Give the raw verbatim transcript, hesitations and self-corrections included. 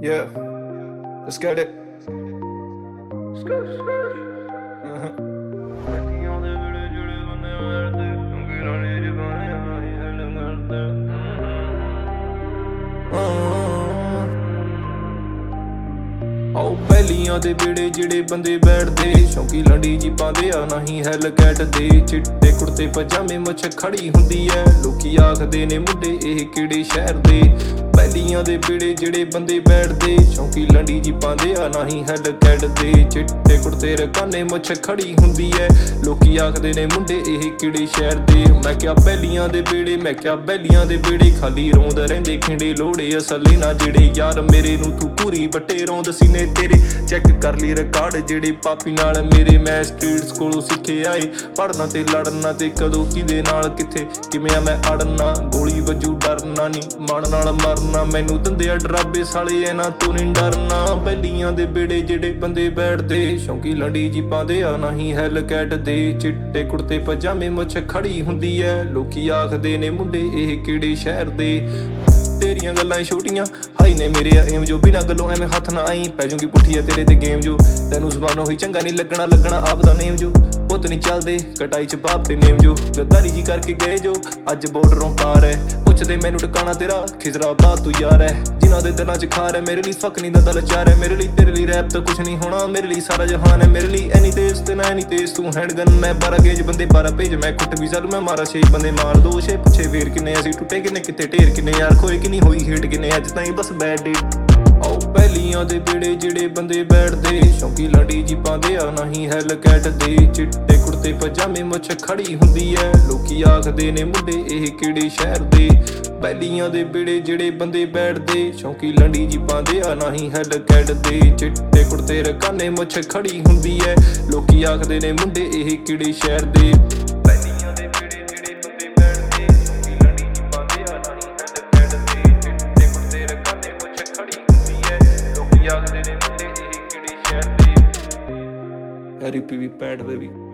Yeah, let's get it. Uh-huh. ਆਓ ਪਹਿਲੀਆਂ ਦੇ ਬੇੜੇ ਜਿਹੜੇ ਬੰਦੇ ਬੈਠਦੇ ਸ਼ੌਂਕੀ ਲੰਡੀ ਜੀ ਪਾਉਂਦੇ ਆ ਨਹੀਂ ਹੈਲ ਕੈਟ ਦੇ ਚਿੱਟੇ ਕੁੜਤੇ ਪਜਾਮੇ ਮੁੱਛ ਖੜੀ ਹੁੰਦੀ ਐ ਲੋਕੀ ਆਖਦੇ ਨੇ ਮੁੰਡੇ ਇਹ ਕਿਹੜੇ ਸ਼ਹਿਰ ਦੇ ਪਹਿਲੀਆਂ ਦੇ ਬੇੜੇ ਜਿਹੜੇ ਬੰਦੇ ਬੈਠਦੇ ਸ਼ੌਂਕੀ ਲੰਡੀ ਜੀ ਪਾਉਂਦੇ ਆ ਨਹੀਂ ਹੈਲ ਕੈਟ ਦੇ ਚਿੱਟੇ ਕੁੜਤੇ ਰਕਾਨੇ ਮੁੱਛ ਖੜੀ ਹੁੰਦੀ ਐ ਲੋਕੀ ਆਖਦੇ ਨੇ ਮੁੰਡੇ ਇਹ ਕਿਹੜੇ ਸ਼ਹਿਰ ਦੇ ਮੈਂ ਕਿਹਾ ਪਹਿਲੀਆਂ ਦੇ ਬੇੜੇ ਮੈਂ ਕਿਹਾ ਪਹਿਲੀਆਂ ਦੇ ਬੇੜੇ ਖਾਲੀ ਰੋਂਦ ਰਹਿੰਦੇ ਖਿੰਡੇ ਲੋੜੇ ਅਸਲੀ ਨਾ ਜਿਹੜੇ ਯਾਰ ਮੇਰੇ ਨੂੰ ਤੂੰ ਪੂਰੀ ਬੱਟੇ ਰੋਂਦ ਸੀਨੇ ਤੇਰੇ ਚੈੱਕ ਕਰ ਲਈ ਰਿਕਾਰਡ ਜਿਹੜੇ ਪਾਪੀ ਨਾਲ ਮੇਰੇ ਮੈਂ ਸਟਰੀਟਸ ਕੋਲੋਂ ਸਿੱਖੇ ਆਏ ਪੜਨਾ ਤੇ ਲੜਨਾ ਤੇ ਕਦੋਂ ਕਿਦੇ ਨਾਲ ਕਿੱਥੇ ਕਿਵੇਂ ਆ ਮੈਂ ਅੜਨਾ ਗੋਲੀ ਵੱਜੂ ਡਰਨਾ ਨਹੀਂ ਮਨ ਨਾਲ ਮਰਨਾ ਮੈਨੂੰ ਦਿੰਦੇ ਆ ਡਰਾਬੇ ਸਾਲੇ ਇਹਨਾਂ ਤੋਂ ਨਹੀਂ ਡਰਨਾ ਪਹਿਲੀਆਂ ਦੇ ਬੇੜੇ ਜਿਹੜੇ ਬੰਦੇ ਬੈਠਦੇ ਸ਼ੌਂਕੀ ਲੰਡੀ ਜੀ ਪਾਉਂਦੇ ਆ ਨਹੀਂ ਹੈਲ ਕੈਟ ਦੇ ਚਿੱਟੇ ਕੁੜਤੇ ਪਜਾਮੇ ਮੁੱਛ ਖੜੀ ਹੁੰਦੀ ਐ ਲੋਕੀ ਆਖਦੇ ਨੇ ਮੁੰਡੇ ਇਹ ਕਿਹੜੇ ਸ਼ਹਿਰ ਦੇ ਤੇਰੀਆਂ ਗੱਲਾਂ ਛੋਟੀਆਂ ਹਾਈ ਨੇ ਮੇਰੇ ਆ ਏਮ ਜੋ ਬਿਨਾਂ ਗੱਲੋਂ ਐਵੇਂ ਹੱਥ ਨਾ ਆਈ ਪੈ ਜੂਗੀ ਪੁੱਠੀ ਆ ਤੇਰੇ ਤੇ ਗੇਮ ਜੋ ਤੈਨੂੰ ਜ਼ਬਾਨੋਂ ਹੀ ਚੰਗਾ ਨਹੀਂ ਲੱਗਣਾ ਲੱਗਣਾ ਆਪ ਦਾ ਨੇਮ ਜੋ ਪੁੱਤ ਨਹੀਂ ਚੱਲਦੇ ਕਟਾਈ ਚ ਬਾਪ ਤੇ ਨੇਮ ਜੋ ਗੱਦਾਰੀ ਜੀ ਕਰਕੇ ਗਏ ਜੋ ਅੱਜ ਬਾਰਡਰੋਂ ਪਾਰ ਹੈ ਪੁੱਛਦੇ ਮੈਨੂੰ ਟਿਕਾਣਾ ਤੇਰਾ ਖਿਜ਼ਰਾ ਬਾਤ ਤੂੰ ਯਾਰ ਹੈ ਜਿਨ੍ਹਾਂ ਦੇ ਦਿਲਾਂ ਚ ਖਾਰ ਹੈ ਮੇਰੇ ਲਈ ਫੱਕ ਨਹੀਂ ਦਾ ਦਿਲ ਚਾਰ ਹੈ ਮੇਰੇ ਲਈ ਤੇਰੇ ਲਈ ਰੈਪ ਤਾਂ ਕੁਛ ਨਹੀਂ ਹੋਣਾ ਮੇਰੇ ਲਈ ਸਾਰਾ ਜਹਾਨ ਹੈ ਮੇਰੇ ਲਈ ਐਨੀ ਤੇਜ਼ ਤੇ ਨਾ ਐਨੀ ਤੇਜ਼ ਤੂੰ ਹੈਂਡਗਨ ਮੈਂ ਬਾਰਾਂ ਗੇਜ ਬੰਦੇ ਬਾਰਾਂ ਭੇਜ ਮੈਂ ਕੁੱਟ ਵੀ ਜ਼ਰ ਮੈਂ ਮਾਰਾ ਛੇ ਬੰਦੇ ਮਾਰ ਦੋ ਛੇ ਪਿੱਛੇ ਵੇਰ ਕਿੰਨੇ ਅਸੀਂ ਟੁੱਟੇ ਕਿੰਨੇ ਕਿਤੇ ਢੇਰ ਕਿੰਨੇ ਯਾਰ ਖੋਏ ਕਿ ਨਹੀਂ ਹੋਈ ਹੀਟ ਕਿੰਨੇ ਅੱਜ ਤਾਈਂ ਬਸ ਬੈਡ ਡੇ ਆਓ ਪਹਿਲੀਆਂ ਦੇ ਬੇੜੇ ਜਿਹੜੇ ਬੰਦੇ ਬੈਠਦੇ ਸ਼ੌਂਕੀ ਲੰਡੀ ਜੀ ਪਾਉਂਦੇ ਆ ਨਹੀਂ ਹੈਲ ਕੈਟ ਦੇ ਚਿੱਟੇ ਕੁੜਤੇ ਪਜਾਮੇ ਮੁੱਛ ਖੜੀ ਹੁੰਦੀ ਐ ਲੋਕੀ ਆਖਦੇ ਨੇ ਮੁੰਡੇ ਇਹ ਕਿਹੜੇ ਸ਼ਹਿਰ ਦੇ ਪਹਿਲੀਆਂ ਦੇ ਬੇੜੇ ਜਿਹੜੇ ਬੰਦੇ ਬੈਠਦੇ ਸ਼ੌਂਕੀ ਲੰਡੀ ਜੀ ਪਾਉਂਦੇ ਆ ਨਹੀਂ ਹੈਲ ਕੈਟ ਦੇ ਚਿੱਟੇ ਕੁੜਤੇ ਰਕਾਨੇ ਮੁੱਛ ਖੜੀ ਹੁੰਦੀ ਐ ਲੋਕੀ ਆਖਦੇ ਨੇ ਮੁੰਡੇ ਇਹ ਕਿਹੜੇ ਸ਼ਹਿਰ ਦੇ ਪਹਿਲੀਆਂ ਦੇ ਬੇੜੇ ਜਿਹੜੇ ਬੰਦੇ ਬੈਠਦੇ ਸ਼ੌਂਕੀ ਲੰਡੀ ਜੀ ਪਾਉਂਦੇ ਆ ਨਹੀਂ ਹੈਲ ਕੈਟ ਦੇ ਚਿੱਟੇ ਕੁੜਤੇ ਰਕਾਨੇ ਮੁੱਛ ਖੜੀ ਹੁੰਦੀ ਐ ਲੋਕੀ ਆਖਦੇ ਨੇ ਮੁੰਡੇ ਇਹ ਕਿਹੜੇ ਸ਼ਹਿਰ ਦੇ ਹੈਰੀ ਪੀ ਵੀ ਪੈਡ ਦੇ ਵੀ